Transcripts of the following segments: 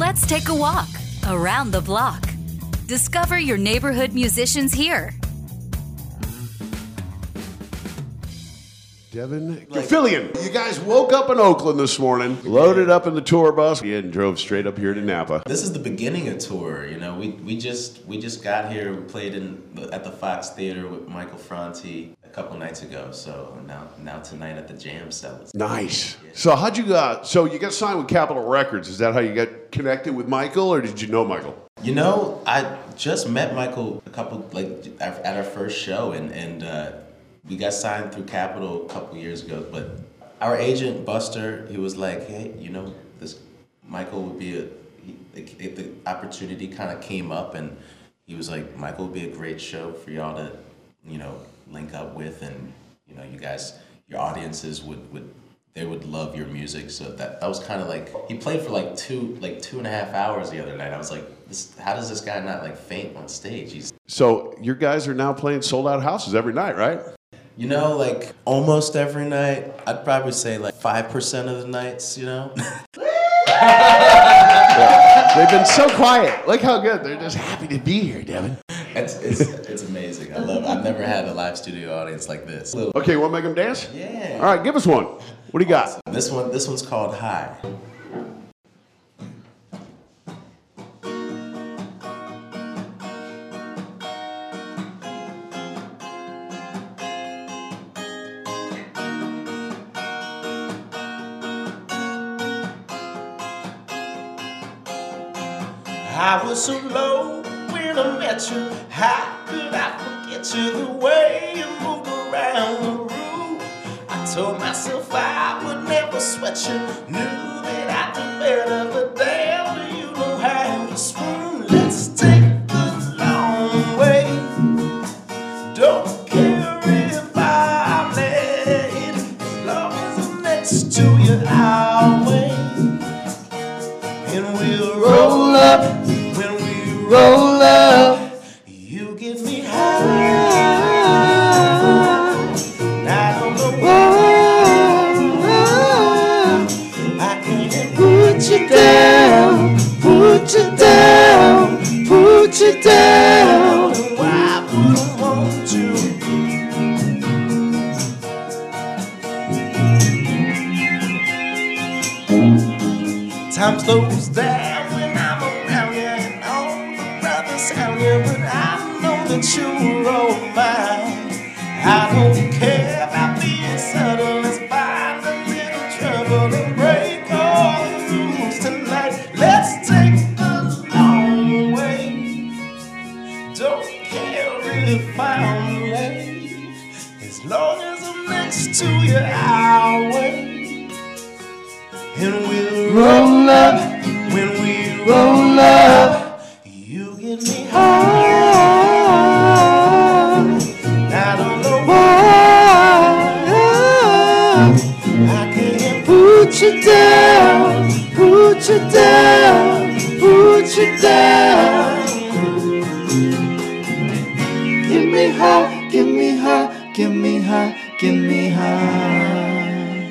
Let's take a walk around the block. Discover your neighborhood musicians here. Devin Gilfillian. You guys woke up in Oakland this morning, loaded up in the tour bus, and drove straight up here to Napa. This is the beginning of tour. You know, we just got here. We played at the Fox Theater with Michael Franti a couple nights ago. So now tonight at the Jam Cellar. Nice. So how'd you got? So you got signed with Capitol Records. Is that how you got connected with Michael, or did you know Michael? You know, I just met Michael at our first show, and we got signed through Capitol a couple years ago. But our agent Buster, he was like, "Hey, you know, this Michael would be the opportunity kind of came up, and he was like, Michael would be a great show for y'all to, you know, link up with, and you know, you guys, your audiences would love your music." So that was kind of like, he played for like 2.5 hours the other night. I was like, how does this guy not like faint on stage? So your guys are now playing sold out houses every night, right? You know, like almost every night. I'd probably say like 5% of the nights, you know? Yeah. They've been so quiet. Look how good. They're just happy to be here, Devin. It's amazing. I've never had a live studio audience like this. Okay, you want to make them dance? Yeah. All right, give us one. What do you got? This one's called High. I was so low when I met you. How could I forget you the way you moved around the room? I told myself I would never sweat you. Knew that I'd do better, but damn, do you know how to swoon? Let's take the long way. Don't care if I'm late, as long as I'm next to you, I'll wait. And we'll roll up. Roll up, you get me high. I don't know why I can't put you down, put you down, put you down. Why would I want you? Time slows down when I'm around you, and all sound you, but I know that you're all mine. I don't care about being subtle. Let's find a little trouble and break all the rules tonight. Let's take the long way. Don't care if I'm late, as long as I'm next to you, I'll wait. And we'll roll up when we roll up. You get me high. I don't know why I can't put you down, put you down, put you down. Get me high, get me high, get me high, get me high.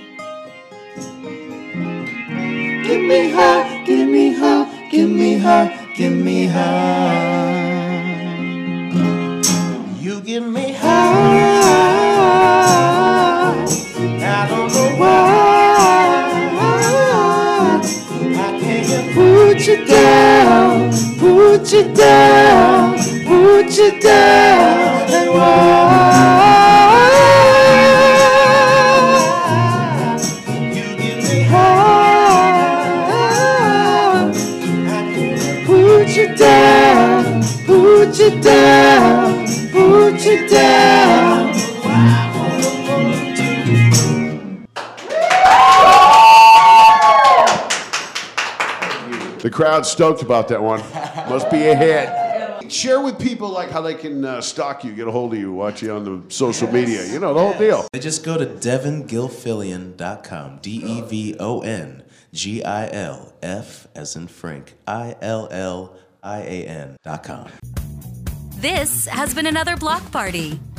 Get me high, get me high, get me high. Get me high. You get me high. I don't know why I can't put you down, put you down, put you down. And why you get me high. Put you down, put you down, put you down. The crowd's stoked about that one. Must be a hit. Share with people like how they can stalk you, get a hold of you, watch you on the social media. You know, the whole deal. They just go to DevinGilfillian.com. DEVONGILF as in Frank, ILLIAN.com. This has been another Block Party.